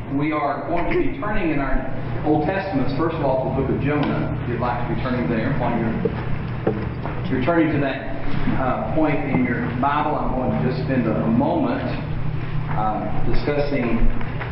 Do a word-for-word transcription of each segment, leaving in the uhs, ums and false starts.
we are going to be turning in our Old Testaments, first of all, to the book of Jonah. If you'd like to be turning there, while you're, you're turning to that uh, point in your Bible, I'm going to just spend a, a moment uh, discussing,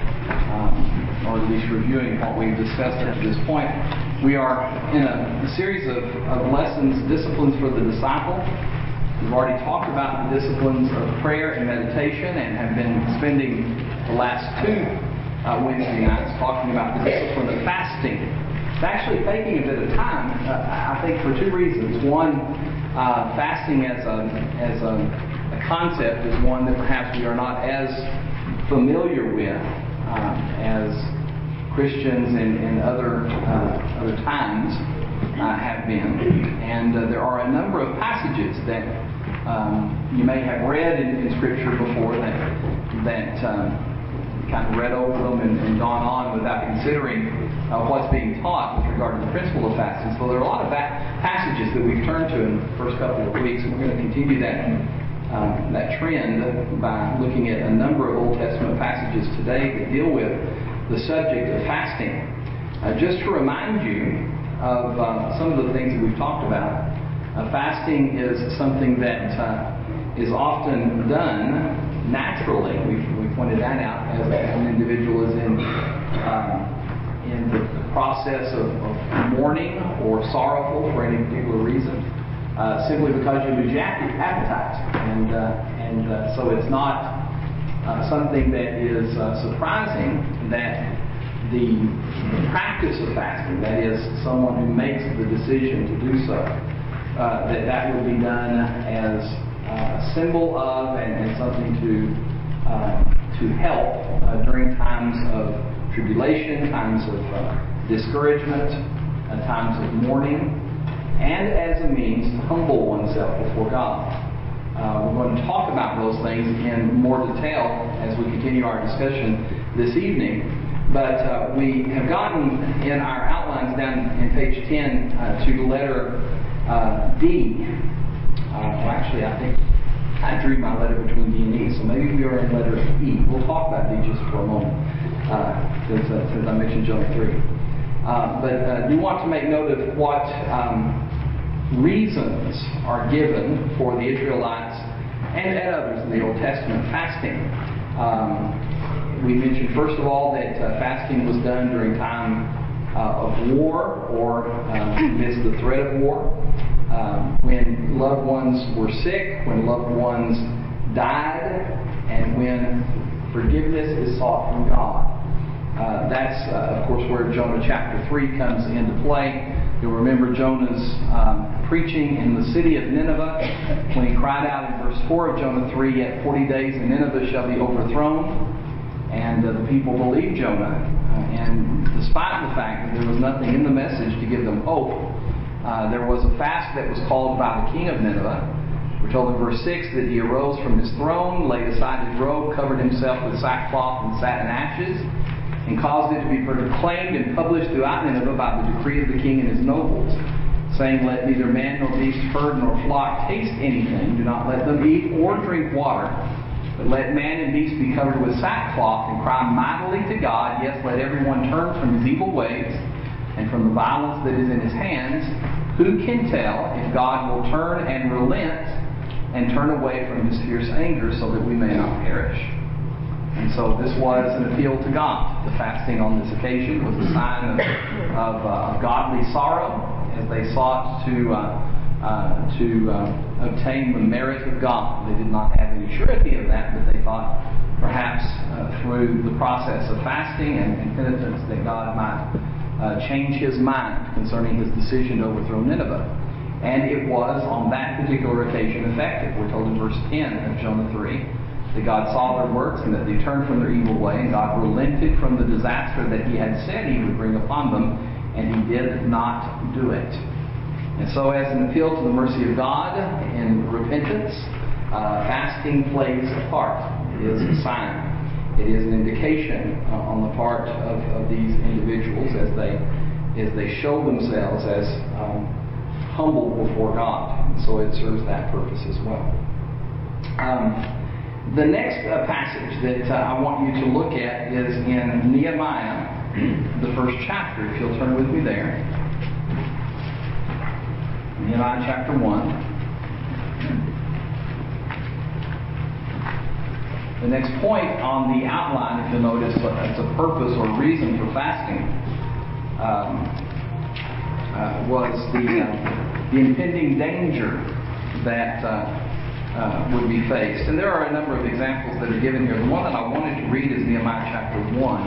um, or at least reviewing what we've discussed up to this point. We are in a, a series of, of lessons, disciplines for the disciple. We've already talked about the disciplines of prayer and meditation, and have been spending the last two uh, Wednesday nights talking about the discipline of fasting. It's actually taking a bit of time, uh, I think, for two reasons. One, uh, fasting as a as a, a concept is one that perhaps we are not as familiar with um, as Christians in, in other uh, other times uh, have been, and uh, there are a number of passages that um, you may have read in, in Scripture before that that um, kind of read over them and, and gone on without considering uh, what's being taught with regard to the principle of fasting. So there are a lot of that passages that we've turned to in the first couple of weeks, and we're going to continue that um, that trend by looking at a number of Old Testament passages today that deal with the subject of fasting. Uh, just to remind you of uh, some of the things that we've talked about, uh, fasting is something that uh, is often done naturally. We've, we've pointed that out as an individual is in um, in the, the process of, of mourning or sorrowful for any particular reason, uh, simply because you lose your appetite, and uh, and uh, so it's not uh, something that is uh, surprising that the practice of fasting, that is, someone who makes the decision to do so, uh, that that would be done as uh, a symbol of and, and something to uh, to help uh, during times of tribulation, times of uh, discouragement, uh, times of mourning, and as a means to humble oneself before God. Uh, we're going to talk about those things in more detail as we continue our discussion this evening. But uh, we have gotten in our outlines down in page ten uh, to the letter uh, D. Uh, well, actually, I think I drew my letter between D and E, so maybe we are in letter E. We'll talk about D just for a moment, uh, since, uh, since I mentioned Jonah three. Uh, but uh, do want to make note of what um, reasons are given for the Israelites and, and others in the Old Testament fasting. Um, We mentioned, first of all, that uh, fasting was done during time uh, of war or um, amidst the threat of war, um, when loved ones were sick, when loved ones died, and when forgiveness is sought from God. Uh, that's, uh, of course, where Jonah chapter three comes into play. You'll remember Jonah's um, preaching in the city of Nineveh when he cried out in verse four of Jonah three, "Yet forty days and Nineveh shall be overthrown." And uh, the people believed Jonah, uh, and despite the fact that there was nothing in the message to give them hope, uh, there was a fast that was called by the king of Nineveh. We're told in verse six that he arose from his throne, laid aside his robe, covered himself with sackcloth and sat in ashes, and caused it to be proclaimed and published throughout Nineveh by the decree of the king and his nobles, saying, "Let neither man nor beast, herd nor flock taste anything. Do not let them eat or drink water. But let man and beast be covered with sackcloth and cry mightily to God. Yes, let everyone turn from his evil ways and from the violence that is in his hands. Who can tell if God will turn and relent and turn away from his fierce anger so that we may not perish?" And so this was an appeal to God. The fasting on this occasion was a sign of, of, uh, of godly sorrow as they sought to uh, Uh, to uh, obtain the merit of God. They did not have any surety of that, but they thought perhaps uh, through the process of fasting and, and penitence that God might uh, change his mind concerning his decision to overthrow Nineveh. And it was on that particular occasion effective. We're told in verse ten of Jonah three that God saw their works and that they turned from their evil way, and God relented from the disaster that he had said he would bring upon them, and he did not do it. And so, as an appeal to the mercy of God in repentance, uh, fasting plays a part. It is a sign. It is an indication uh, on the part of, of these individuals as they as they show themselves as um, humble before God. And so it serves that purpose as well. Um, The next uh, passage that uh, I want you to look at is in Nehemiah, the first chapter. If you'll turn with me there. Nehemiah chapter one. The next point on the outline, if you'll notice, it's a purpose or reason for fasting, um, uh, was the, uh, the impending danger that uh, Uh, would be faced. And there are a number of examples that are given here. The one that I wanted to read is Nehemiah chapter one.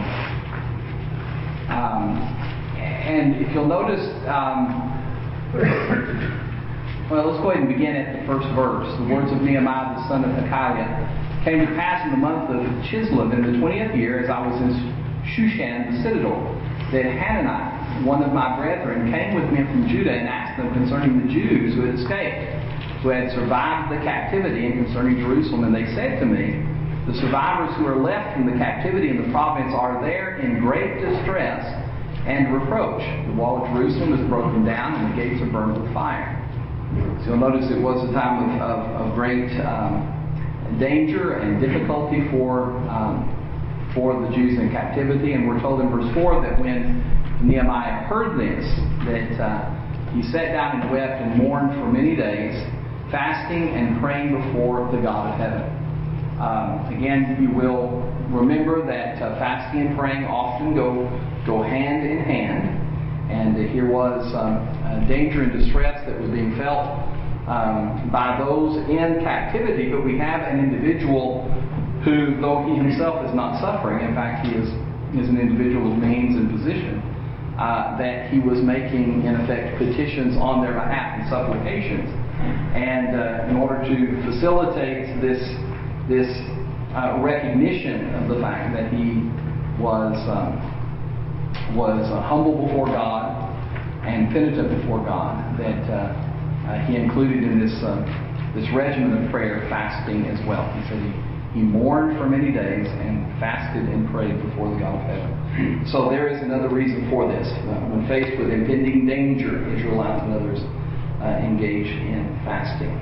Um, and if you'll notice, um, well, let's go ahead and begin at the first verse. The words of Nehemiah, the son of Hachaliah. Came to pass in the month of Chislev in the twentieth year, as I was in Shushan, the citadel, that Hananiah, one of my brethren, came with me from Judah and asked them concerning the Jews who had escaped, who had survived the captivity, and concerning Jerusalem. And they said to me, the survivors who are left from the captivity in the province are there in great distress and reproach. The wall of Jerusalem is broken down, and the gates are burned with fire. So you'll notice it was a time of, of, of great um, danger and difficulty for, um, for the Jews in captivity. And we're told in verse four that when Nehemiah heard this, that uh, he sat down and wept and mourned for many days, fasting and praying before the God of heaven. Um, again, you will remember that uh, fasting and praying often go go hand in hand. And uh, here was um, uh, danger and distress that was being felt um, by those in captivity. But we have an individual who, though he himself is not suffering, in fact, he is, is an individual of means and position, uh, that he was making, in effect, petitions on their behalf and supplications. And uh, in order to facilitate this this uh, recognition of the fact that he was um, was uh, humble before God and penitent before God, that uh, uh, he included in this uh, this regimen of prayer fasting as well. He said he, he mourned for many days and fasted and prayed before the God of heaven. So there is another reason for this. Uh, when faced with impending danger, Israelites and others Uh, engage in fasting.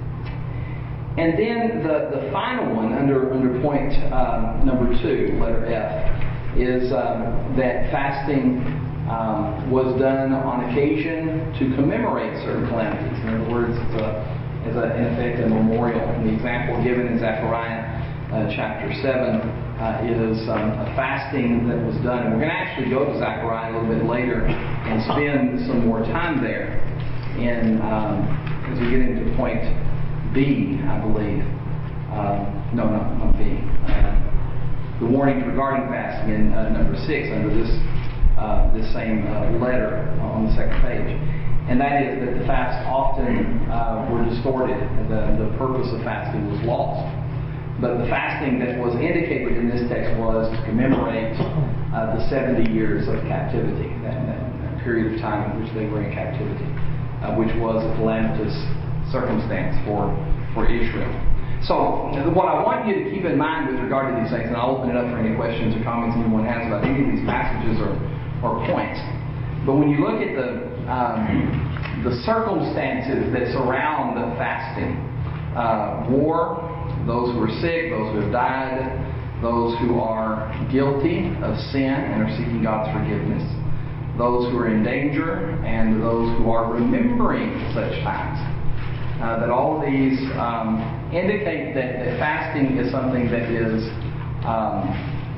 And then the, the final one under, under point um, number two, letter F, is um, that fasting um, was done on occasion to commemorate certain calamities. In other words, it's a, as a, in effect a memorial. And the example given in Zechariah uh, chapter seven uh, is um, a fasting that was done. And we're going to actually go to Zechariah a little bit later and spend some more time there. In, um, as we get into point B, I believe. Um, no, not, not B. Uh, the warnings regarding fasting in uh, number six under this uh, this same uh, letter on the second page. And that is that the fasts often uh, were distorted. The, the purpose of fasting was lost. But the fasting that was indicated in this text was to commemorate uh, the seventy years of captivity, that, that, that period of time in which they were in captivity. Uh, which was a calamitous circumstance for, for Israel. So, what I want you to keep in mind with regard to these things, and I'll open it up for any questions or comments anyone has about any of these passages or, or points. But when you look at the um, the circumstances that surround the fasting, uh, war, those who are sick, those who have died, those who are guilty of sin and are seeking God's forgiveness, those who are in danger, and those who are remembering such times. Uh, that all of these um, indicate that, that fasting is something that is um,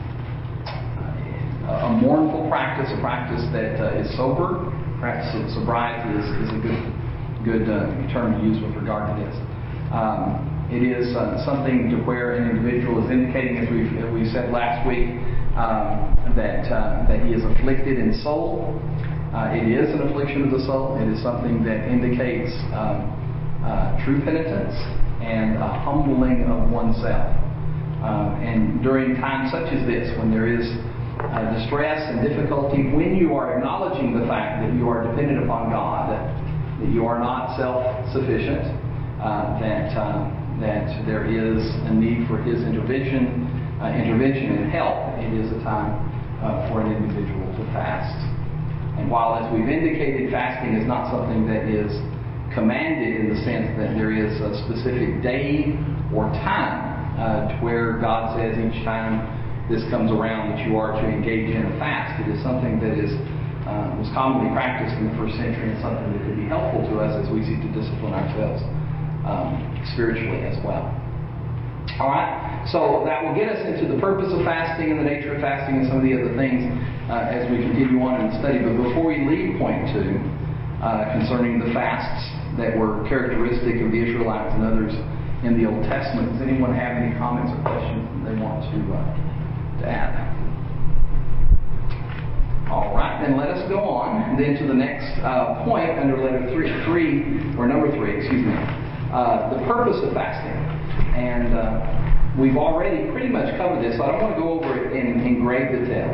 a mournful practice, a practice that uh, is sober. Practice of sobriety is, is a good good uh, term to use with regard to this. Um, it is uh, something to where an individual is indicating, as we we said last week, Um, that uh, that he is afflicted in soul. Uh, it is an affliction of the soul. It is something that indicates um, uh, true penitence and a humbling of oneself. Um, and during times such as this, when there is uh, distress and difficulty, when you are acknowledging the fact that you are dependent upon God, that you are not self-sufficient, uh, that uh, that there is a need for His intervention. Uh, intervention and help, it is a time uh, for an individual to fast. And while, as we've indicated, fasting is not something that is commanded in the sense that there is a specific day or time uh, to where God says each time this comes around that you are to engage in a fast. It is something that is uh, was commonly practiced in the first century and something that could be helpful to us as we seek to discipline ourselves um, spiritually as well. All right, so that will get us into the purpose of fasting and the nature of fasting and some of the other things uh, as we continue on in the study. But before we leave point two, uh, concerning the fasts that were characteristic of the Israelites and others in the Old Testament, does anyone have any comments or questions that they want to, uh, to add? All right, then let us go on then to the next uh, point under letter three, three or number three, excuse me, uh, the purpose of fasting. And uh, we've already pretty much covered this, so I don't want to go over it in, in great detail.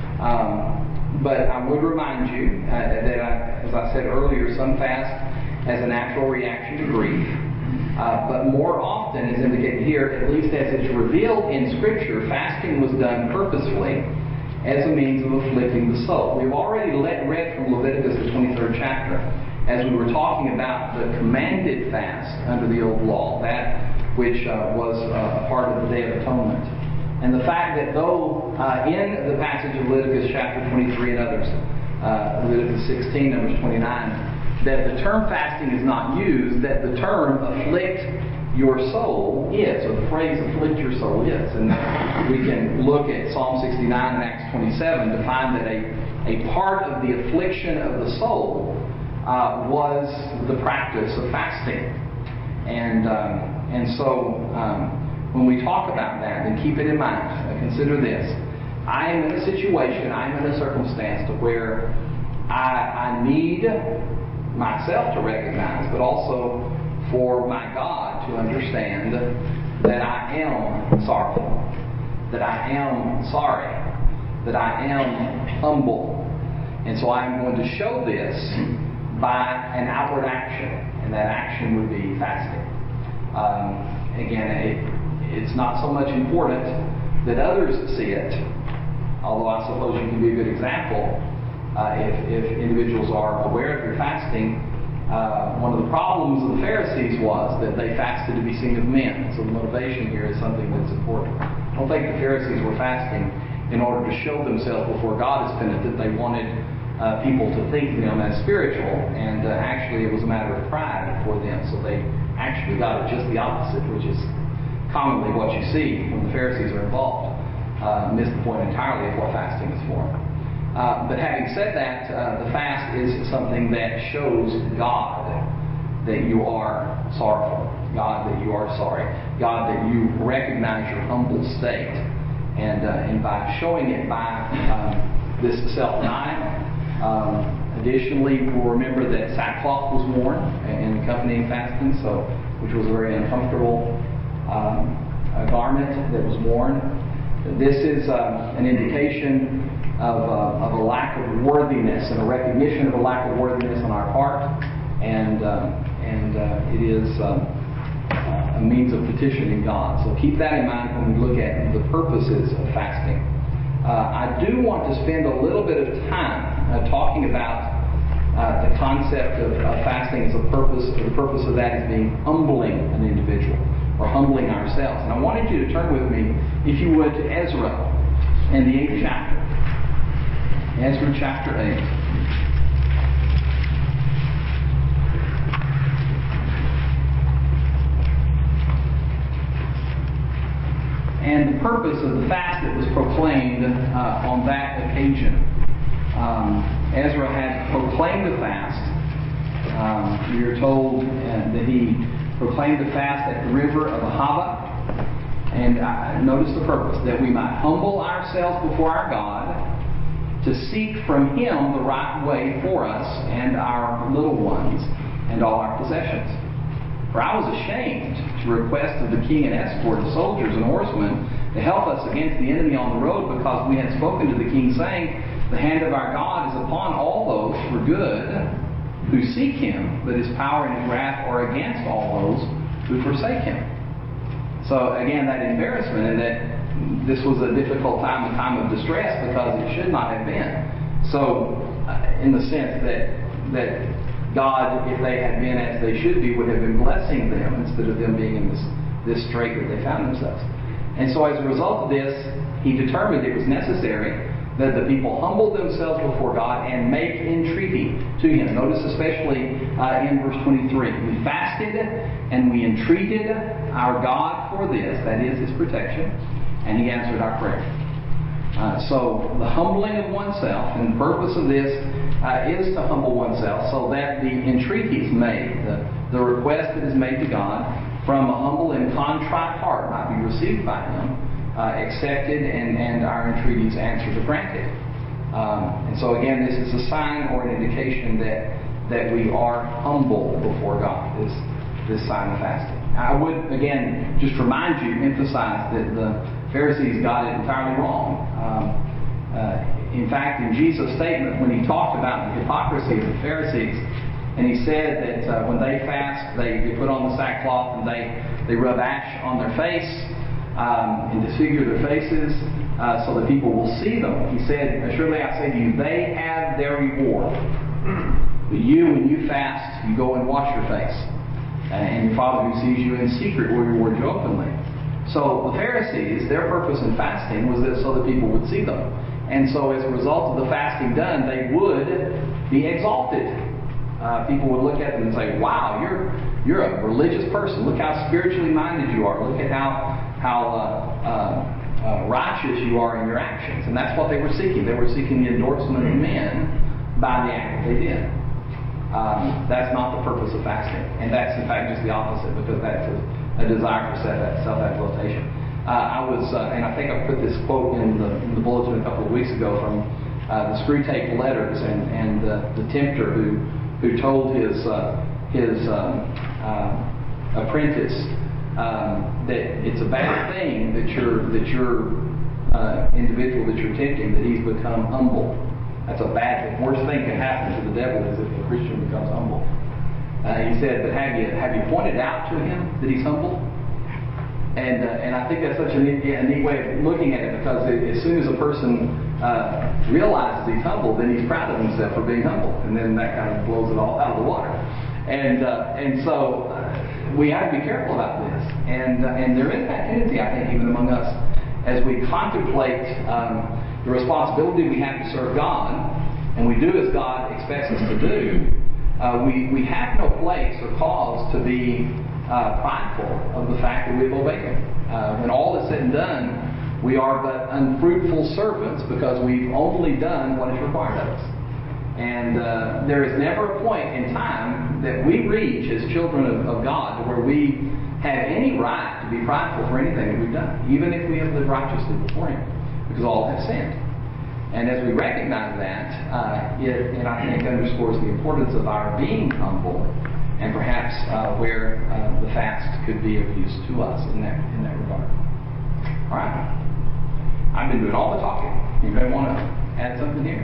Um, but I would remind you uh, that, I, as I said earlier, some fast as a natural reaction to grief. Uh, but more often, as indicated here, at least as it's revealed in Scripture, fasting was done purposefully as a means of afflicting the soul. We've already let, read from Leviticus, the twenty-third chapter, as we were talking about the commanded fast under the old law, that which uh, was uh, a part of the Day of Atonement. And the fact that though uh, in the passage of Leviticus chapter twenty-three and others, uh, Leviticus sixteen, Numbers twenty-nine, that the term fasting is not used, that the term afflict your soul is, or the phrase afflict your soul is. And we can look at Psalm sixty-nine and Acts twenty-seven to find that a, a part of the affliction of the soul uh, was the practice of fasting. And um, and so um, when we talk about that, then keep it in mind. Uh, consider this. I am in a situation, I am in a circumstance to where I, I need myself to recognize, but also for my God to understand that I am sorrowful, that I am sorry, that I am humble. And so I am going to show this by an outward action, and that action would be fasting. Um, again, it, it's not so much important that others see it, although I suppose you can be a good example uh, if, if individuals are aware of your fasting. Uh, one of the problems of the Pharisees was that they fasted to be seen of men. So the motivation here is something that's important. I don't think the Pharisees were fasting in order to show themselves before God as penitent. They wanted uh, people to think them as spiritual, and uh, actually it was a matter of pride for them. So they actually got it just the opposite, which is commonly what you see when the Pharisees are involved. Uh, miss the point entirely of what fasting is for. Uh, but having said that, uh, the fast is something that shows God that you are sorrowful, God that you are sorry, God that you recognize your humble state. And, uh, and by showing it by um, this self-denial, um, additionally, we'll remember that sackcloth was worn in accompanying fasting, so which was a very uncomfortable um, a garment that was worn. This is uh, an indication Of, uh, of a lack of worthiness and a recognition of a lack of worthiness on our part, and uh, and uh, it is um, a means of petitioning God. So keep that in mind when we look at the purposes of fasting. Uh, I do want to spend a little bit of time uh, talking about uh, the concept of, of fasting as a purpose. The purpose of that is being humbling an individual or humbling ourselves. And I wanted you to turn with me, if you would, to Ezra in the eighth chapter. Ezra chapter eight. And the purpose of the fast that was proclaimed uh, on that occasion. Um, Ezra had proclaimed the fast. Um, we are told uh, that he proclaimed the fast at the river of Ahava. And uh, notice the purpose, that we might humble ourselves before our God, to seek from Him the right way for us and our little ones and all our possessions. For I was ashamed to request of the king an escort of soldiers and horsemen to help us against the enemy on the road, because we had spoken to the king, saying, the hand of our God is upon all those for good who seek Him, but His power and His wrath are against all those who forsake Him. So again, that embarrassment, and that this was a difficult time, a time of distress, because it should not have been. So, uh, in the sense that that God, if they had been as they should be, would have been blessing them instead of them being in this this strait that they found themselves. And so as a result of this, he determined it was necessary that the people humble themselves before God and make entreaty to Him. Notice especially uh, in verse twenty-three. We fasted and we entreated our God for this, that is His protection, and He answered our prayer. Uh, so the humbling of oneself, and the purpose of this uh, is to humble oneself so that the entreaties made, the, the request that is made to God from a humble and contrite heart might be received by Him, uh, accepted, and, and our entreaties answered or granted. Um, and so again, this is a sign or an indication that that we are humble before God, this, this sign of fasting. I would, again, just remind you, emphasize that the Pharisees got it entirely wrong. Um, uh, in fact, in Jesus' statement, when He talked about the hypocrisy of the Pharisees, and He said that uh, when they fast, they, they put on the sackcloth and they, they rub ash on their face um, and disfigure their faces uh, so that people will see them. He said, surely I say to you, they have their reward. But you, when you fast, you go and wash your face. And your Father who sees you in secret will reward you openly. So the Pharisees, their purpose in fasting was that so that people would see them. And so as a result of the fasting done, they would be exalted. Uh, people would look at them and say, wow, you're you're a religious person. Look how spiritually minded you are. Look at how, how uh, uh, uh, righteous you are in your actions. And that's what they were seeking. They were seeking the endorsement of men by the act that they did. Um, that's not the purpose of fasting. And that's, in fact, just the opposite, because that's a, a desire for self-exaltation. Uh, I was, uh, and I think I put this quote in the, in the bulletin a couple of weeks ago from uh, the Screwtape Letters, and, and uh, the tempter who who told his uh, his um, uh, apprentice um, that it's a bad thing that your that your uh, individual that you're tempting, that he's become humble. That's a bad thing. Worst thing can happen to the devil is if a Christian becomes humble. Uh, he said, but have you have you pointed out to him that he's humble? And uh, and I think that's such a neat, a neat way of looking at it, because it, as soon as a person uh, realizes he's humble, then he's proud of himself for being humble, and then that kind of blows it all out of the water. And uh, and so uh, we have to be careful about this. And uh, and there is that tendency, I think, even among us, as we contemplate um, the responsibility we have to serve God, and we do as God expects us to do. Uh, we we have no place or cause to be Uh, prideful of the fact that we've obeyed Him. Uh, when all is said and done, we are but unfruitful servants because we've only done what is required of us. And uh, there is never a point in time that we reach as children of, of God where we have any right to be prideful for anything that we've done, even if we have lived righteously before Him, because all have sinned. And as we recognize that, uh, it, it I think underscores the importance of our being humble, and perhaps uh, where uh, the fast could be of use to us in that in that regard. All right. I've been doing all the talking. Anybody want to add something here?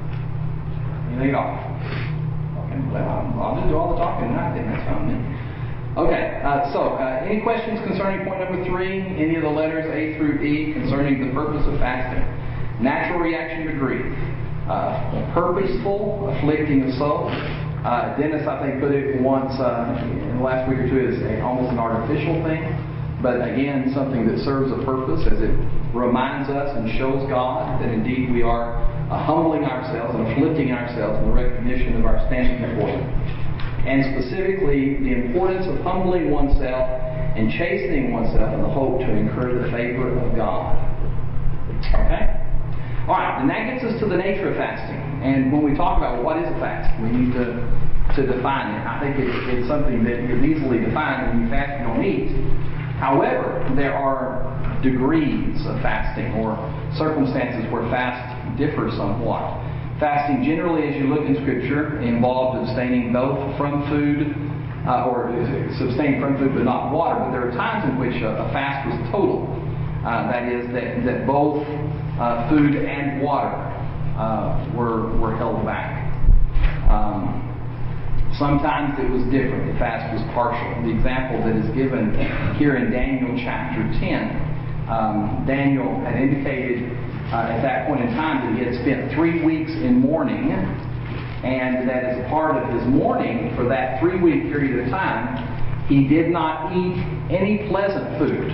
Anything at all? Okay. Well, I'll, I'll just do all the talking tonight then. That's fine with me. Okay. Uh, so, uh, any questions concerning point number three? Any of the letters A through E concerning the purpose of fasting? Natural reaction to grief. Uh, purposeful afflicting of soul. Uh, Dennis, I think, put it once uh, in the last week or two as a, almost an artificial thing, but again, something that serves a purpose as it reminds us and shows God that indeed we are uh, humbling ourselves and afflicting ourselves in the recognition of our standing before Him. And specifically, the importance of humbling oneself and chastening oneself in the hope to incur the favor of God. Okay? All right, and that gets us to the nature of fasting. And when we talk about what is a fast, we need to, to define it. I think it's, it's something that is easily defined. When you fast, you don't eat. However, there are degrees of fasting or circumstances where fast differs somewhat. Fasting generally, as you look in Scripture, involved abstaining both from food, uh, or abstaining from food but not water. But there are times in which a, a fast was total. Uh, that is, that, that both uh, food and water uh, were, were held back. Um, sometimes it was different. The fast was partial. The example that is given here in Daniel chapter ten, um, Daniel had indicated uh, at that point in time that he had spent three weeks in mourning, and that as a part of his mourning for that three-week period of time, He did not eat any pleasant food.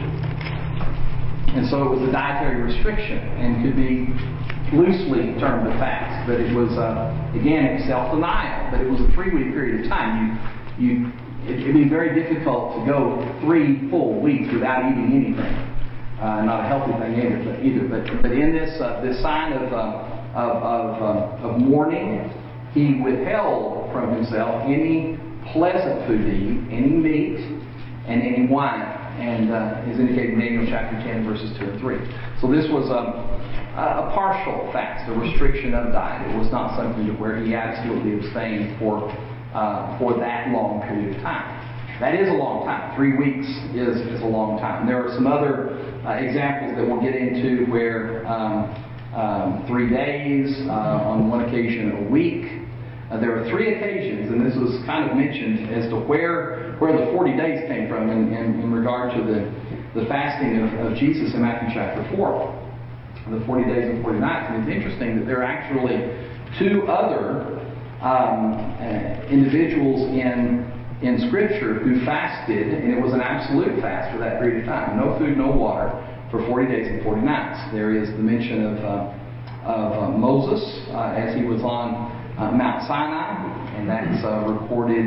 And so it was a dietary restriction and could be loosely termed a fast. But it was, uh, again, it was self-denial. But it was a three-week period of time. You, you, it would be very difficult to go three full weeks without eating anything. Uh, not a healthy thing either. But, either. but, but in this, uh, this sign of, uh, of, of, uh, of mourning, he withheld from himself any pleasant food to eat, any meat, and any wine. And uh, is indicated in Daniel chapter ten, verses two and three. So this was a, a partial fast, a restriction of diet. It was not something to where he absolutely abstained for uh, for that long period of time. That is a long time. Three weeks is, is a long time. There are some other uh, examples that we'll get into where um, um, three days, uh, on one occasion a week. Uh, there are three occasions, and this was kind of mentioned as to where where the forty days came from in, in, in regard to the, the fasting of, of Jesus in Matthew chapter four. The forty days and forty nights. And it's interesting that there are actually two other um, uh, individuals in, in Scripture who fasted, and it was an absolute fast for that period of time. No food, no water for forty days and forty nights. There is the mention of, uh, of uh, Moses uh, as he was on Uh, Mount Sinai, and that's uh, recorded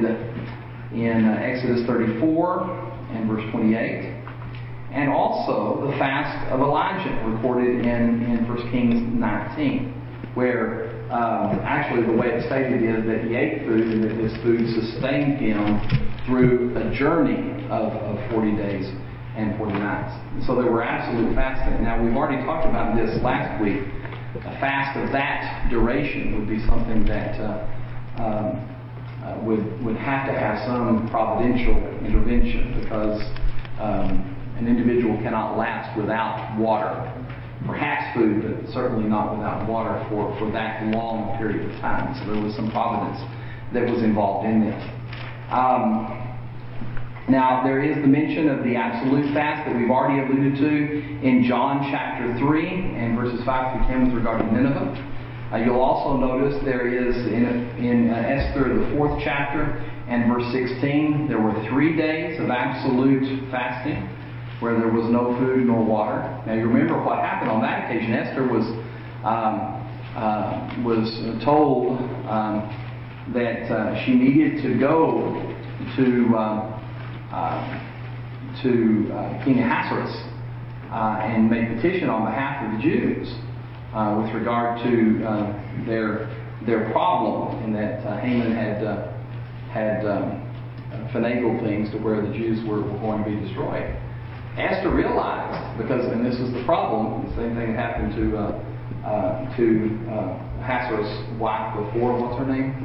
in uh, Exodus thirty-four and verse twenty-eight. And also the fast of Elijah, recorded in, in First Kings nineteen, where um, actually the way it's stated is that he ate food and that this food sustained him through a journey of, of forty days and forty nights. So there were absolute fasting. Now, we've already talked about this last week. A fast of that duration would be something that uh, um, uh, would would have to have some providential intervention, because um, an individual cannot last without water. Perhaps food, but certainly not without water for, for that long period of time. So there was some providence that was involved in this. Um, Now, there is the mention of the absolute fast that we've already alluded to in John chapter three and verses five through ten with regard to Nineveh. Uh, you'll also notice there is in, in uh, Esther, the fourth chapter and verse sixteen, there were three days of absolute fasting where there was no food nor water. Now, you remember what happened on that occasion. Esther was, um, uh, was told um, that uh, she needed to go to... Um, Uh, to uh, King Ahasuerus uh, and make petition on behalf of the Jews uh, with regard to uh, their their problem, and that uh, Haman had uh, had um, finagled things to where the Jews were, were going to be destroyed. Esther realized, because, and this was the problem, the same thing that happened to uh, uh, to uh, Ahasuerus' wife before. What's her name?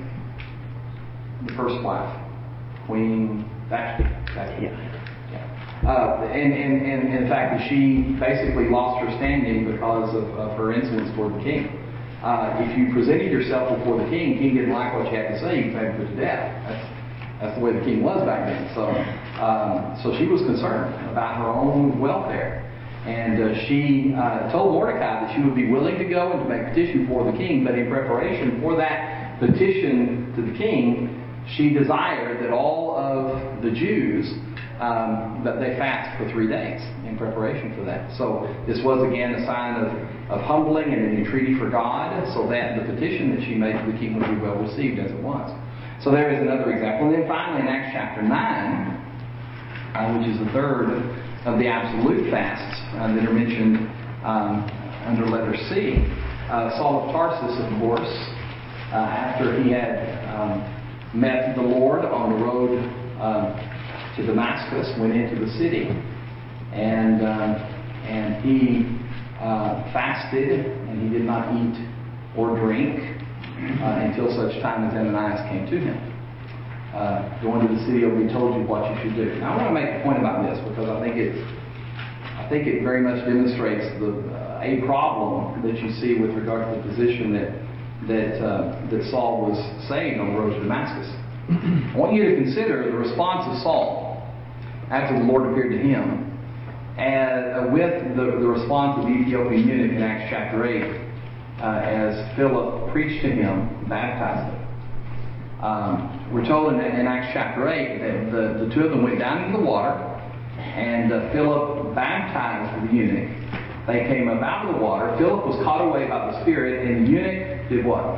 The first wife, Queen Vashti. Yeah. Uh, and, and, and in fact, she basically lost her standing because of, of her insolence toward the king. Uh, if you presented yourself before the king, the king didn't like what you had to say, you could put to death. That's, that's the way the king was back then. So, um, so she was concerned about her own welfare. And uh, she uh, told Mordecai that she would be willing to go and to make petition for the king, but in preparation for that petition to the king, she desired that all of the Jews, um, that they fast for three days in preparation for that. So this was again a sign of, of humbling and an entreaty for God, so that the petition that she made to the king would be well received as it was. So there is another example. And then finally in Acts chapter nine, uh, which is the third of the absolute fasts uh, that are mentioned um, under letter C, uh, Saul of Tarsus, of course, uh, after he had um, met the Lord on the road uh, to Damascus, went into the city, and um, and he uh, fasted, and he did not eat or drink uh, until such time as Ananias came to him. Uh, go into the city, it'll be told you what you should do. Now, I want to make a point about this because I think it, I think it very much demonstrates the uh, a problem that you see with regard to the position that. that uh, that Saul was saved on the road to Damascus. I want you to consider the response of Saul after the Lord appeared to him, and uh, with the, the response of the Ethiopian eunuch in Acts chapter eight, uh, as Philip preached to him, baptized him. Um, we're told in, in Acts chapter eight that the, the two of them went down into the water, and uh, Philip baptized the eunuch. They came up out of the water. Philip was caught away by the Spirit, and the eunuch did what?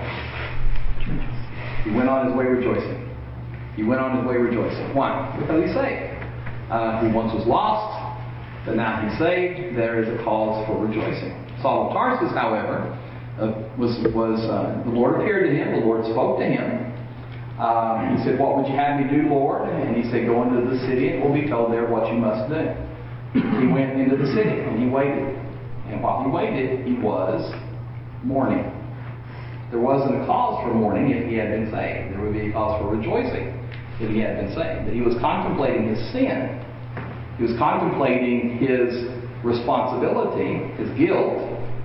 He went on his way rejoicing. He went on his way rejoicing. Why? Because he's saved. Uh, he once was lost, but now he's saved. There is a cause for rejoicing. Saul of Tarsus, however, uh, was was uh, the Lord appeared to him. The Lord spoke to him. Um, he said, "What would you have me do, Lord?" And he said, "Go into the city, and it will be told there what you must do." He went into the city, and he waited. And while he waited, he was mourning. There wasn't a cause for mourning if he had been saved. There would be a cause for rejoicing if he had been saved. But he was contemplating his sin. He was contemplating his responsibility, his guilt,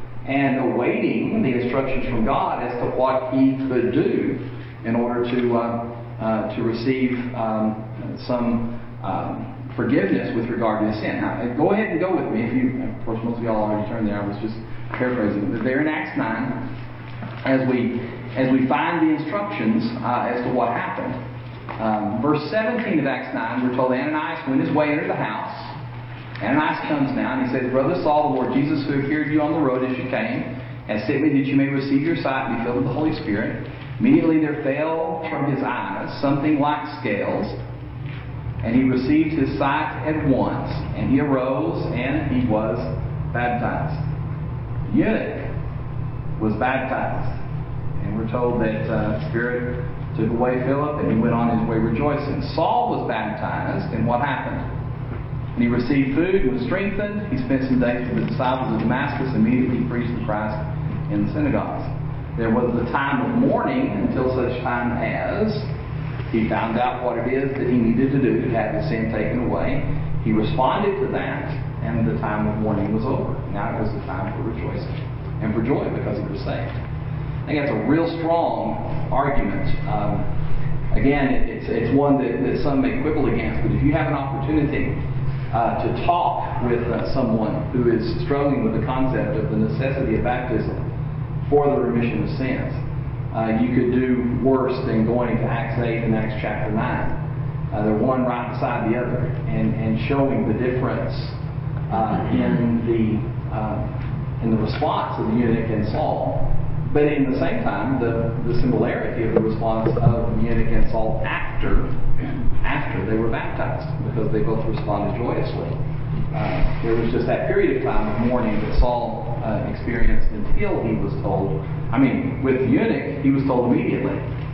and awaiting the instructions from God as to what he could do in order to uh, uh, to receive um, some um, forgiveness with regard to his sin. Now, go ahead and go with me. If you, of course, most of y'all already turned there. I was just paraphrasing. But there in Acts nine, as we as we find the instructions uh, as to what happened. Um, verse seventeen of Acts nine, we're told Ananias went his way into the house. Ananias comes now and he says, "Brother Saul, the Lord Jesus, who appeared to you on the road as you came, has sent me that you may receive your sight and be filled with the Holy Spirit." Immediately there fell from his eyes something like scales, and he received his sight at once, and he arose and he was baptized. The eunuch was baptized, and we're told that uh, Spirit took away Philip, and he went on his way rejoicing. Saul was baptized, and what happened? And he received food and was strengthened. He spent some days with the disciples of Damascus. Immediately he preached the Christ in the synagogues. There was the time of mourning until such time as he found out what it is that he needed to do to have his sin taken away. He responded to that, and the time of mourning was over. Now it was the time for rejoicing and for joy because he was saved. I think that's a real strong argument. Um, again, it, it's it's one that, that some may quibble against, but if you have an opportunity uh, to talk with uh, someone who is struggling with the concept of the necessity of baptism for the remission of sins, uh, you could do worse than going to Acts eight and Acts chapter nine. Uh, they're one right beside the other, and, and showing the difference uh, in the uh, in the response of the eunuch and Saul. But in the same time, the, the similarity of the response of the eunuch and Saul after after they were baptized, because they both responded joyously. Uh, there was just that period of time of mourning that Saul uh, experienced until he was told. I mean, with the eunuch, he was told immediately.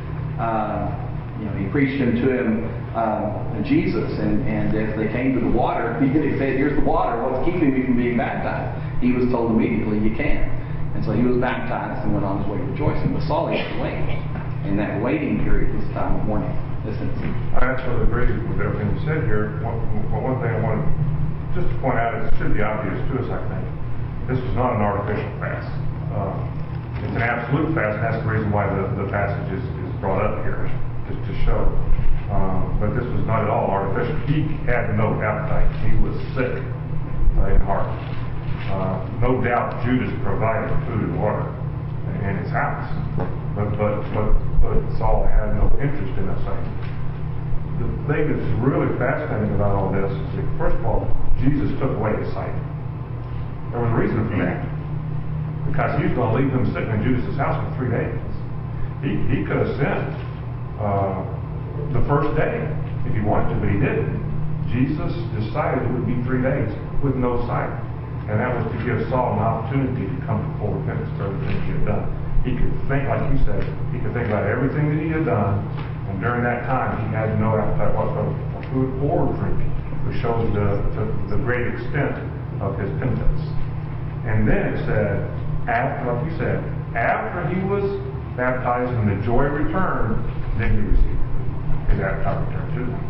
Uh, you know, he preached him to him uh, Jesus, and, and as they came to the water, the eunuch said, "Here's the water. What's keeping me from being baptized?" He was told immediately, "You can." And so he was baptized and went on his way rejoicing. But Saul had to wait. And that waiting period was the time of mourning. Listen. I absolutely agree with everything you said here. One, one thing I wanted just to point out, it should be obvious to us, I think. This was not an artificial fast. Uh, it's an absolute fast, and that's the reason why the, the passage is, is brought up here, just to show. Uh, but this was not at all artificial. He had no appetite. He was sick uh, in heart. Uh, no doubt Judas provided food and water in his house, but but but, but Saul had no interest in that thing. The thing that's really fascinating about all this is that, first of all, Jesus took away his sight. There was a reason for that, because he was going to leave him sitting in Judas's house for three days. He he could have sent uh, the first day if he wanted to, but he didn't. Jesus decided it would be three days with no sight. And that was to give Saul an opportunity to come to full repentance for everything he had done. He could think, like you said, he could think about everything that he had done, and during that time he had no appetite whatsoever for food or drink, which shows the, the, the great extent of his penitence. And then it said, after, like you said, after he was baptized and the joy returned, then he received his appetite returned to him.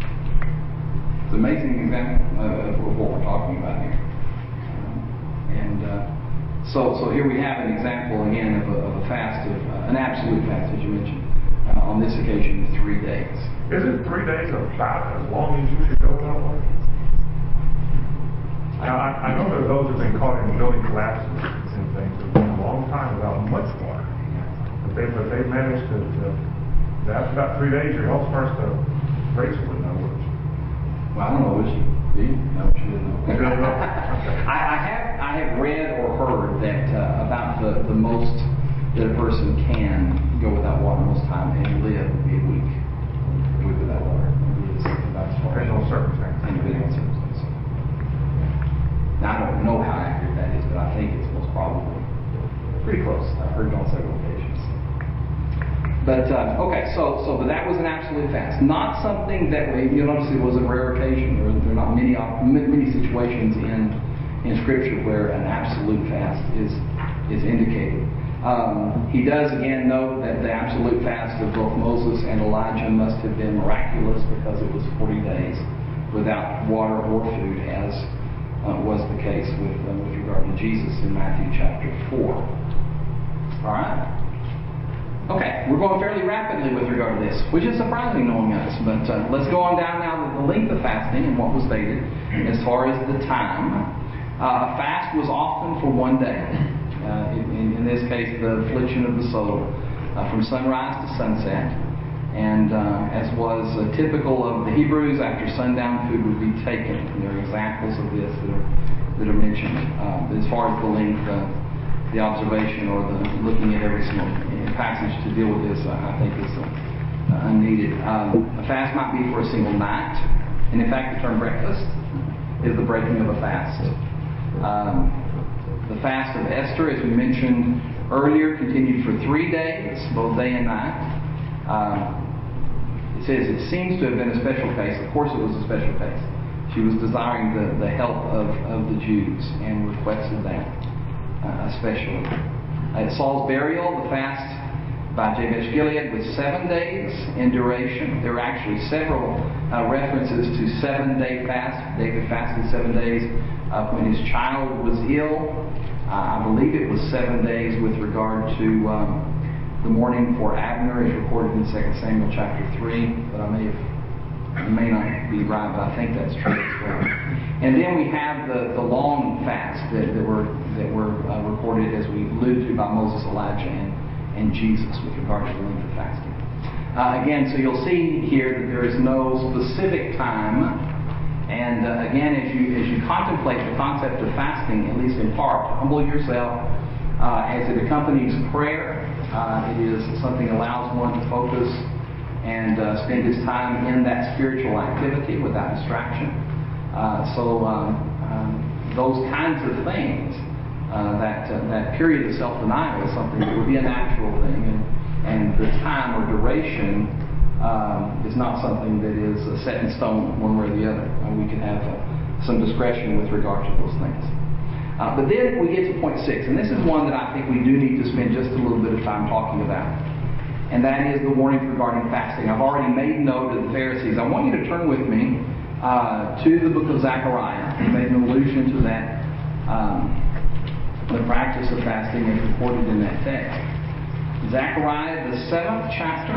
It's an amazing example of what we're talking about here. And uh, so, so here we have an example again of a, of a fast, of uh, an absolute fast, as you mentioned, uh, on this occasion, three days. Isn't three days about as long as you should go that way? Now, I, I know there are those who have been caught in building collapses and things. It's been a long time without much water, but they but they managed to, to After about three days, your health starts to break a little, in other words. Well, I don't know. Is she? Do you? No, she didn't know. You don't know? Okay. I, I have I have read or heard that uh, about the, the most that a person can go without water most time and live would be a week. A week without water. Maybe it's about as far as Depends on circumstances. individual circumstances. Now I don't know how accurate that is, but I think it's most probably pretty close. I've heard it on several occasions. But uh, okay, so so but that was an absolute fast, not something that we. You'll notice it was a rare occasion. There, there are not many many situations in in Scripture where an absolute fast is is indicated. Um, he does again note that the absolute fast of both Moses and Elijah must have been miraculous because it was forty days without water or food, as uh, was the case with uh, with regard to Jesus in Matthew chapter four. All right. Okay, we're going fairly rapidly with regard to this, which is surprising knowing us. But uh, let's go on down now to the length of fasting and what was stated as far as the time. Uh, a fast was often for one day. Uh, in, in this case, the affliction of the soul, uh, from sunrise to sunset. And uh, as was uh, typical of the Hebrews, after sundown, food would be taken. And there are examples of this that are, that are mentioned. Uh, as far as the length, uh, the observation or the looking at every single passage to deal with this, uh, I think is uh, unneeded. Um, a fast might be for a single night, and in fact, the term breakfast is the breaking of a fast. Um, the fast of Esther, as we mentioned earlier, continued for three days, both day and night. Um, it says it seems to have been a special case. Of course, it was a special case. She was desiring the, the help of, of the Jews and requested that uh, especially. At Saul's burial, the fast by Jabesh Gilead was seven days in duration. There were actually several uh, references to seven-day fast. David fasted seven days uh, when his child was ill. Uh, I believe it was seven days with regard to um, the mourning for Abner, as recorded in Second Samuel chapter three. But I may have, I may not be right, but I think that's true as well. And then we have the, the long fast that, that were that were uh, recorded, as we alluded to, by Moses, Elijah, and, and Jesus with regard to the length of fasting. Uh, again, so you'll see here that there is no specific time. And uh, again, as you as you contemplate the concept of fasting, at least in part, humble yourself uh, as it accompanies prayer. Uh, it is something that allows one to focus and uh, spend his time in that spiritual activity without distraction. Uh, so um, um, those kinds of things, uh, that uh, that period of self-denial is something that would be a natural thing, and, and the time or duration um, is not something that is uh, set in stone one way or the other. And we can have uh, some discretion with regard to those things. Uh, but then we get to point six, and this is one that I think we do need to spend just a little bit of time talking about. And that is the warning regarding fasting. I've already made note of the Pharisees. I want you to turn with me uh, to the book of Zechariah. I made an allusion to that, um, the practice of fasting as recorded in that text. Zechariah, the seventh chapter.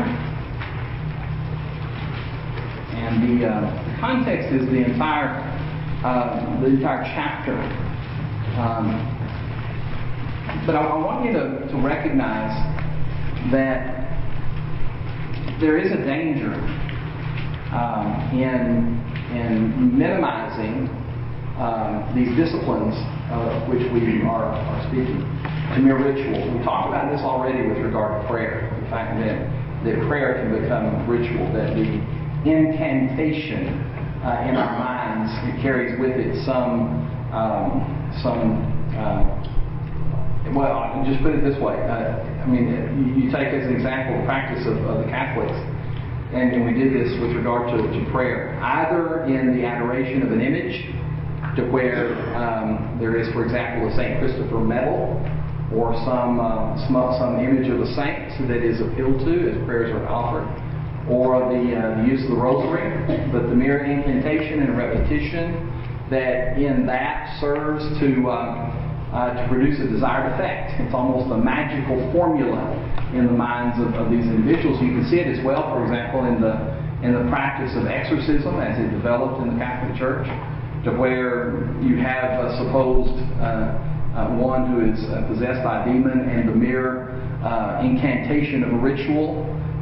And the, uh, the context is the entire, uh, the entire chapter. Um, but I, I want you to, to recognize that there is a danger um, in in minimizing um, these disciplines of which we are, are speaking to mere ritual. We talked about this already with regard to prayer. The fact that, that prayer can become ritual, that the incantation uh, in our minds, it carries with it some um, some uh, well, I'll just put it this way. Uh, I mean, you, you take as an example the practice of, of the Catholics, and, and we did this with regard to, to prayer, either in the adoration of an image, to where um, there is, for example, a Saint Christopher medal, or some, uh, some some image of a saint that is appealed to as prayers are offered, or the, uh, the use of the rosary, but the mere incantation and repetition that in that serves to uh, uh, to produce a desired effect. It's almost a magical formula in the minds of, of these individuals. You can see it as well, for example, in the in the practice of exorcism as it developed in the Catholic Church, to where you have a supposed uh, uh, one who is uh, possessed by a demon, and the mere uh, incantation of a ritual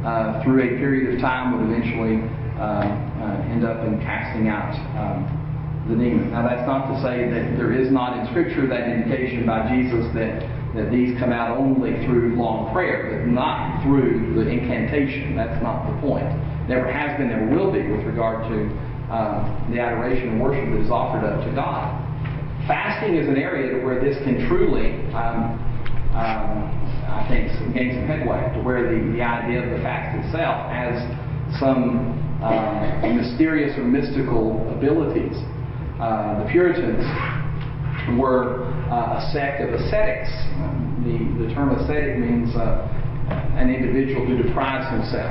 uh, through a period of time would eventually uh, uh, end up in casting out um, the demon. Now, that's not to say that there is not in Scripture that indication by Jesus that, that these come out only through long prayer, but not through the incantation. That's not the point. Never has been, never will be with regard to uh, the adoration and worship that is offered up to God. Fasting is an area where this can truly, um, um, I think, gain some headway, to where the, the idea of the fast itself has some um, mysterious or mystical abilities. Uh, the Puritans were uh, a sect of ascetics. Um, the, the term ascetic means uh, an individual who deprives himself.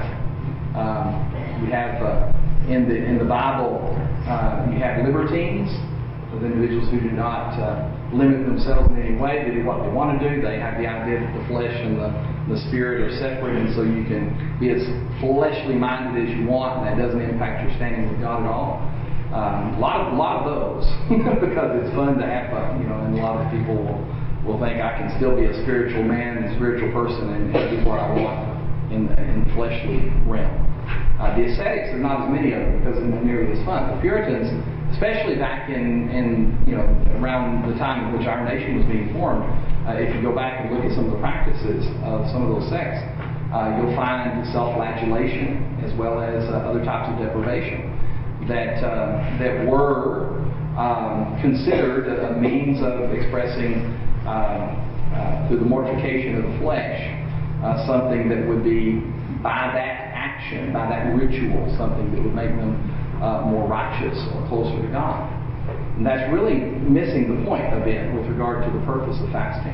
Um, you have uh, in the in the Bible, uh, you have libertines, those individuals who do not uh, limit themselves in any way. They do what they want to do. They have the idea that the flesh and the, the spirit are separate, and so you can be as fleshly minded as you want, and that doesn't impact your standing with God at all. Um, a lot of a lot of those because it's fun to have fun, you know, and a lot of people will, will think I can still be a spiritual man and a spiritual person and, and do what I want in the, in the fleshly realm. Uh, the ascetics, there's not as many of them because they're not nearly as fun. The Puritans, especially back in, in you know around the time in which our nation was being formed, uh, if you go back and look at some of the practices of some of those sects, uh, you'll find self-flagellation as well as uh, other types of deprivation that uh, that were um, considered a means of expressing uh, uh, through the mortification of the flesh uh, something that would be by that action, by that ritual, something that would make them uh, more righteous or closer to God. And that's really missing the point a bit with regard to the purpose of fasting.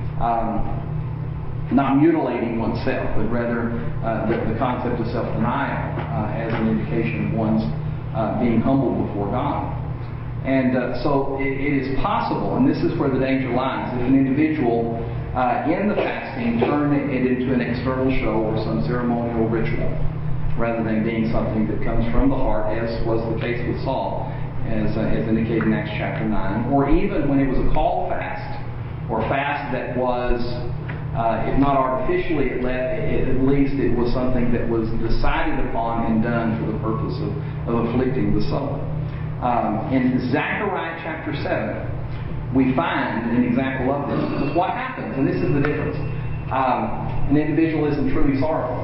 Um, not mutilating oneself, but rather uh, the, the concept of self-denial uh, as an indication of one's Uh, being humble before God. And uh, so it, it is possible, and this is where the danger lies, if an individual uh, in the fasting turn it into an external show or some ceremonial ritual, rather than being something that comes from the heart, as was the case with Saul, as, uh, as indicated in Acts chapter nine, or even when it was a called fast, or fast that was Uh, if not artificially, at, le- at least it was something that was decided upon and done for the purpose of, of afflicting the soul. Um, in Zechariah chapter seven, we find an example of this. Because what happens, and this is the difference, um, an individual isn't truly sorrowful.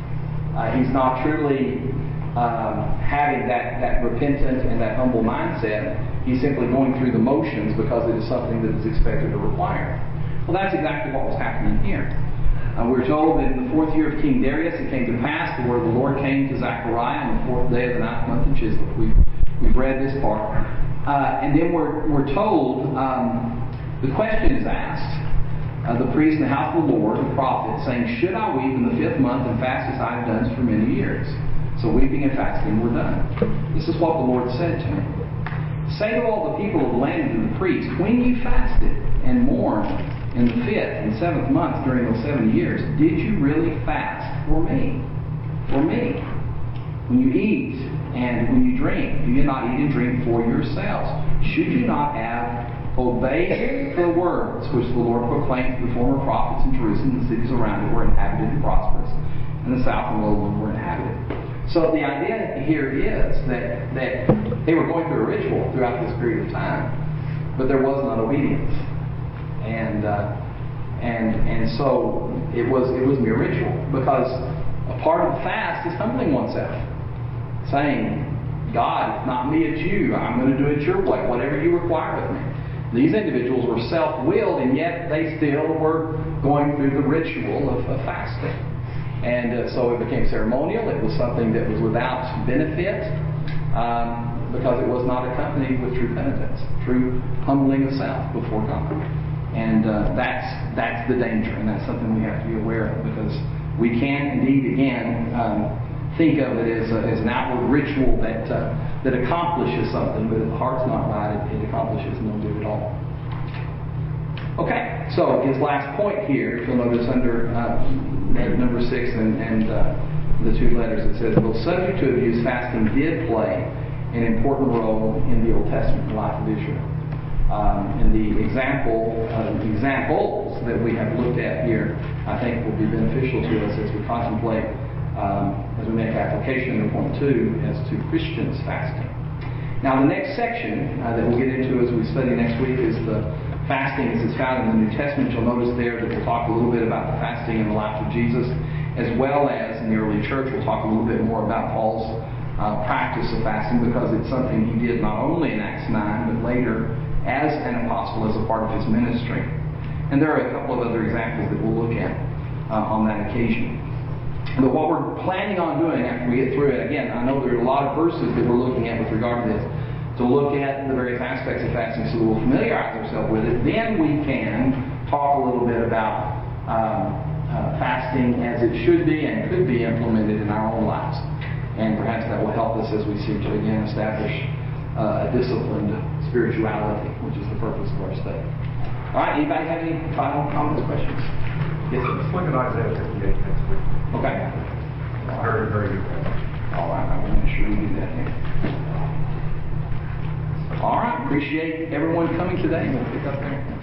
Uh, he's not truly um, having that, that repentant and that humble mindset. He's simply going through the motions because it is something that is expected or required. Well, that's exactly what was happening here. Uh, we're told that in the fourth year of King Darius, it came to pass that where the Lord came to Zechariah on the fourth day of the ninth month of Chislev. We've, we've read this part. Uh, and then we're, we're told, um, the question is asked, uh, the priest in the house of the Lord, the prophet, saying, "Should I weep in the fifth month and fast as I have done for many years?" So weeping and fasting were done. This is what the Lord said to me. "Say to all the people of the land and the priests, when you fasted and mourned in the fifth and seventh month during those seventy years, did you really fast for me? For me. When you eat and when you drink, do you not eat and drink for yourselves? Should you not have obeyed the words which the Lord proclaimed to the former prophets in Jerusalem? The cities around it were inhabited and prosperous, and the south and lowland were inhabited." So the idea here is that, that they were going through a ritual throughout this period of time, but there was not obedience. And uh, and and so it was it was mere ritual, because a part of the fast is humbling oneself, saying, "God, it's not me, it's you. I'm going to do it your way, whatever you require of me." These individuals were self-willed, and yet they still were going through the ritual of, of fasting. And uh, so it became ceremonial. It was something that was without benefit, um, because it was not accompanied with true penitence, true humbling of self before God. And uh, that's that's the danger, and that's something we have to be aware of, because we can indeed, again, um, think of it as, a, as an outward ritual that uh, that accomplishes something, but if the heart's not right, it, it accomplishes no good at all. Okay, so his last point here, if you'll notice under uh, number six and, and uh, the two letters, it says, "Though subject to abuse, fasting did play an important role in the Old Testament life of Israel." Um, and the example, uh, examples that we have looked at here, I think, will be beneficial to us as we contemplate um, as we make application to point two as to Christians fasting. Now, the next section uh, that we'll get into as we study next week is the fasting as it's found in the New Testament. You'll notice there that we'll talk a little bit about the fasting in the life of Jesus, as well as in the early church, we'll talk a little bit more about Paul's uh, practice of fasting, because it's something he did not only in Acts nine, but later as an apostle, as a part of his ministry. And there are a couple of other examples that we'll look at uh, on that occasion. But what we're planning on doing after we get through it, again, I know there are a lot of verses that we're looking at with regard to this, to look at the various aspects of fasting so that we'll familiarize ourselves with it. Then we can talk a little bit about um, uh, fasting as it should be and could be implemented in our own lives. And perhaps that will help us as we seek to again establish uh, a disciplined spirituality, which is the purpose of our study. All right, anybody have any final comments, questions? Yes, sir. Let's look at Isaiah fifty-eight next week. Okay. Very, very good. All right, I will make sure we do that here. All right, appreciate everyone coming today. We'll pick up there.